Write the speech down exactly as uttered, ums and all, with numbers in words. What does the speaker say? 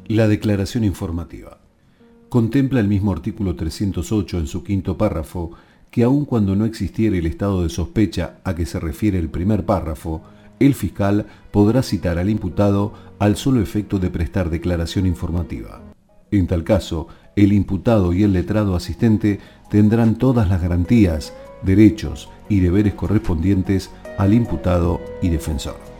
La declaración informativa. Contempla el mismo artículo trescientos ocho en su quinto párrafo que aun cuando no existiera el estado de sospecha a que se refiere el primer párrafo, el fiscal podrá citar al imputado al solo efecto de prestar declaración informativa. En tal caso, el imputado y el letrado asistente tendrán todas las garantías, derechos y deberes correspondientes al imputado y defensor.